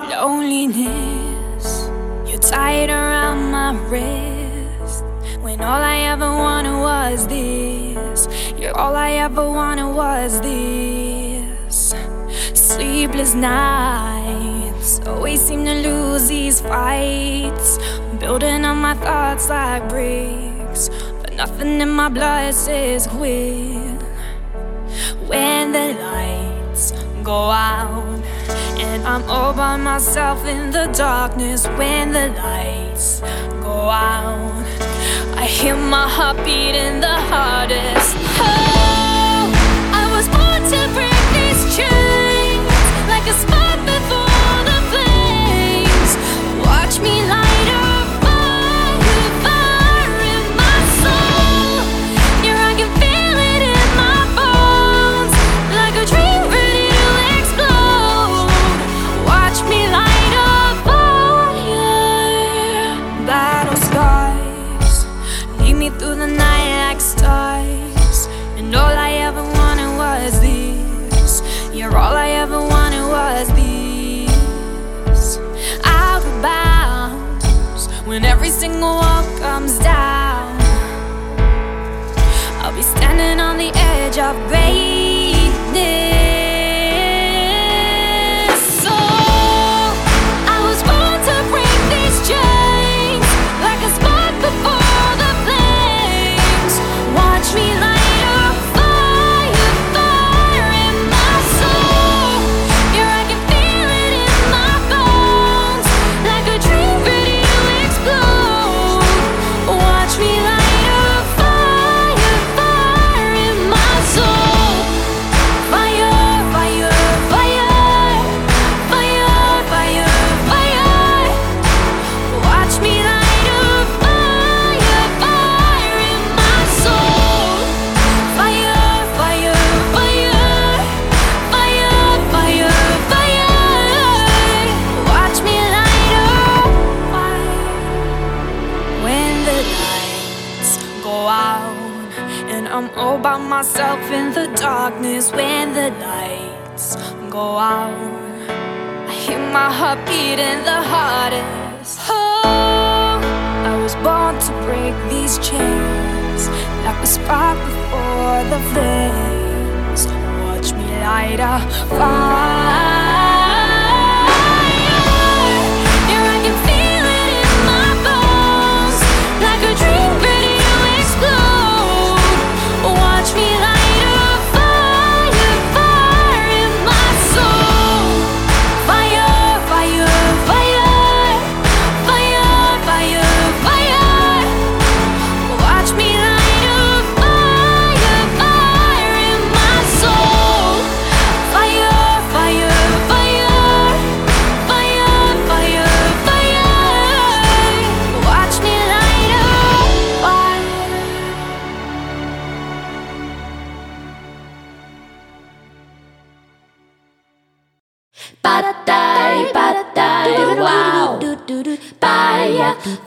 Loneliness, you're tied around my wrist. When all I ever wanted was this. Yeah, all I ever wanted was this. Sleepless nights, always seem to lose these fights. Building up my thoughts like bricks, but nothing in my blood says quit. When the lights go out and I'm all by myself in the darkness. When the lights go out, I hear my heart beating the hardest. Oh, I was born to break these chains, like a spark before the flames. Watch me light up fire, fire in my soul. Yeah, I can feel it in my bones, like a dream ready to explode. Watch me light up fire. Battle scars lead me through the night like stars. And all I ever wanted was this. Yeah, all I ever wanted was this. I'll go bounce when every single wall comes down. I'll be standing on the edge of greatness. So I was born to break these chains, like a spark before the flames. Watch me light up fire, fire in my soul. Yeah, I can feel it in my bones, like a dream ready to explode. Watch me light up fire, fire in my soul. Fire, fire, fire, fire, fire, fire. Watch me light up fire, fire in my soul. Fire, fire, fire, fire, fire, fire. Watch me light up fire. When the lights go out and I'm all by myself in the darkness. When the lights go out, I hear my heart beating the hardest. Oh, I was born to break these chains, like a spark before the flames. Watch me light a fire. Yeah, I can feel it in my bones, like a dream ready to explode. Watch me light a fire, fire in my soul. Fire, fire, fire, fire, fire, fire. Watch me light a fire, fire in my soul. Fire, fire, fire, fire, fire, fire. Watch me light a fire. Badai, badai, wow. Baya,